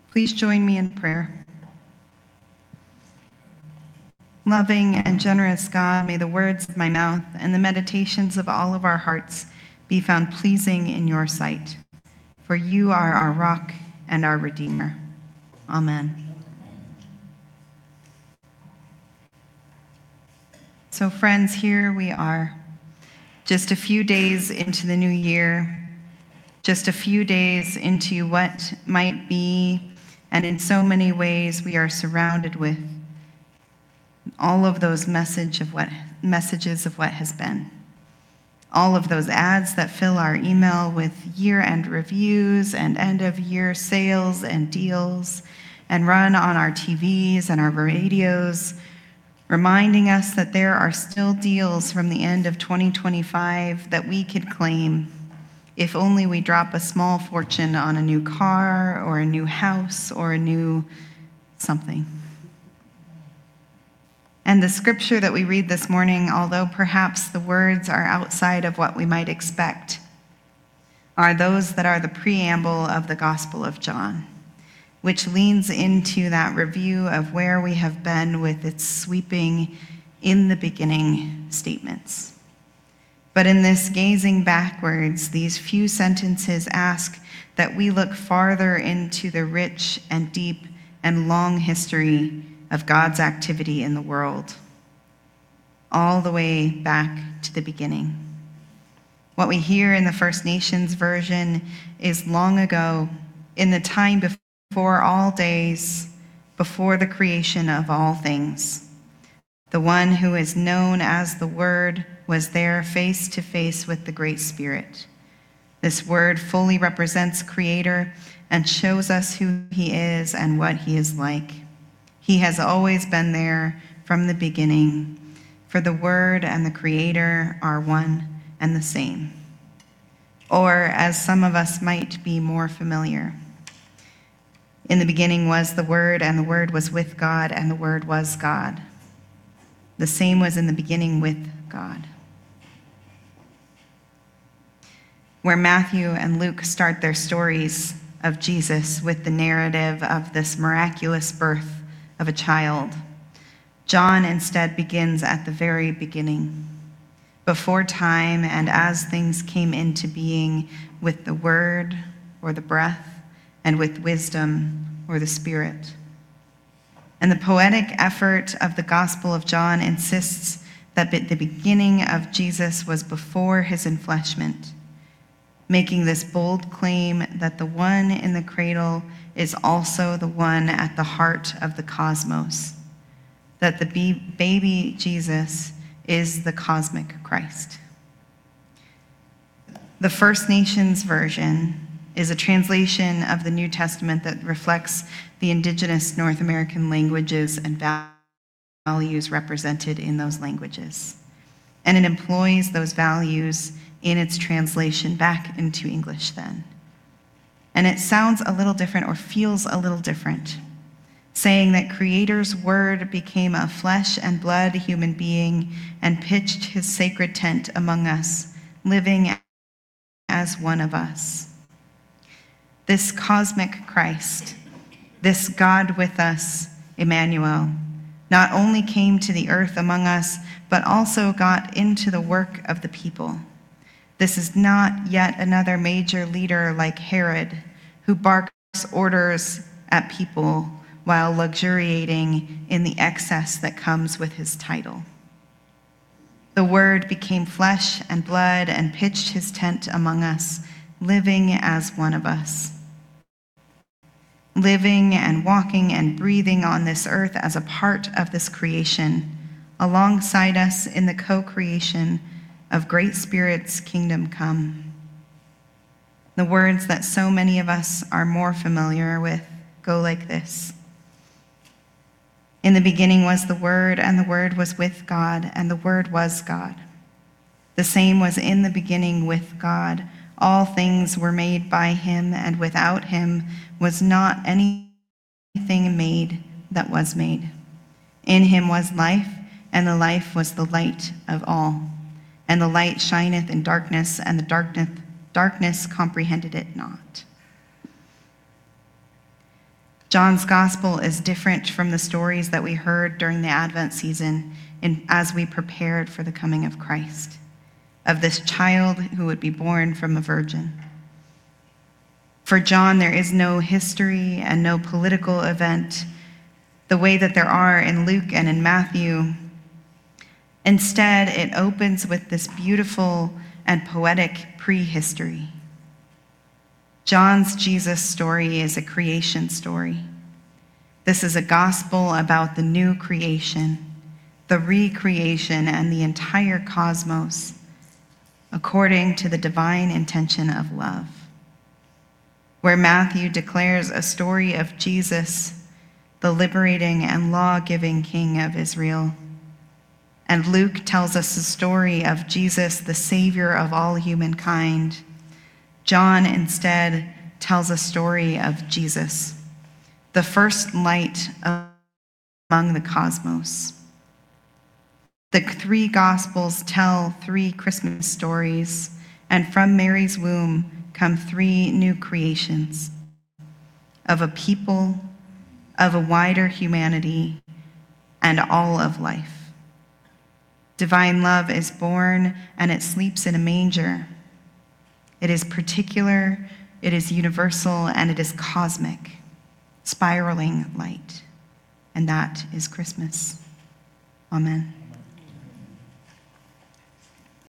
Please join me in prayer. Loving and generous God, may the words of my mouth and the meditations of all of our hearts be found pleasing in your sight. For you are our rock and our Redeemer. Amen. So friends, here we are, just a few days into the new year, just a few days into what might be, and in so many ways we are surrounded with all of those messages of what has been. All of those ads that fill our email with year-end reviews and end-of-year sales and deals, and run on our TVs and our radios, reminding us that there are still deals from the end of 2025 that we could claim if only we drop a small fortune on a new car or a new house or a new something. And the scripture that we read this morning, although perhaps the words are outside of what we might expect, are those that are the preamble of the Gospel of John, which leans into that review of where we have been with its sweeping in the beginning statements. But in this gazing backwards, these few sentences ask that we look farther into the rich and deep and long history of God's activity in the world, all the way back to the beginning. What we hear in the First Nations version is long ago, in the time before all days, before the creation of all things. The one who is known as the Word was there face to face with the Great Spirit. This Word fully represents Creator and shows us who he is and what he is like. He has always been there from the beginning, for the Word and the Creator are one and the same. Or, as some of us might be more familiar, in the beginning was the Word, and the Word was with God, and the Word was God. The same was in the beginning with God. Where Matthew and Luke start their stories of Jesus with the narrative of this miraculous birth of a child, John instead begins at the very beginning, before time and as things came into being, with the Word or the breath, and with wisdom or the Spirit. And the poetic effort of the Gospel of John insists that the beginning of Jesus was before his enfleshment, making this bold claim that the one in the cradle is also the one at the heart of the cosmos, that the baby Jesus is the cosmic Christ. The First Nations version is a translation of the New Testament that reflects the indigenous North American languages and values represented in those languages. And it employs those values in its translation back into English then. And it sounds a little different or feels a little different, saying that Creator's Word became a flesh and blood human being and pitched his sacred tent among us, living as one of us. This cosmic Christ, this God with us, Emmanuel, not only came to the earth among us, but also got into the work of the people. This is not yet another major leader like Herod, who barks orders at people while luxuriating in the excess that comes with his title. The Word became flesh and blood and pitched his tent among us, living as one of us. Living and walking and breathing on this earth as a part of this creation, alongside us in the co-creation of Great Spirit's kingdom come. The words that so many of us are more familiar with go like this. In the beginning was the Word, and the Word was with God, and the Word was God. The same was in the beginning with God. All things were made by him, and without him was not anything made that was made. In him was life, and the life was the light of all. And the light shineth in darkness, and the darkness comprehended it not. John's gospel is different from the stories that we heard during the Advent season as we prepared for the coming of Christ, of this child who would be born from a virgin. For John, there is no history and no political event the way that there are in Luke and in Matthew. Instead, it opens with this beautiful and poetic prehistory. John's Jesus story is a creation story. This is a gospel about the new creation, the recreation, and the entire cosmos, according to the divine intention of love. Where Matthew declares a story of Jesus, the liberating and law-giving King of Israel, and Luke tells us the story of Jesus, the Savior of all humankind, John instead tells a story of Jesus, the first light among the cosmos. The three Gospels tell three Christmas stories, and from Mary's womb come three new creations of a people, of a wider humanity, and all of life. Divine love is born, and it sleeps in a manger. It is particular, it is universal, and it is cosmic, spiraling light. And that is Christmas. Amen.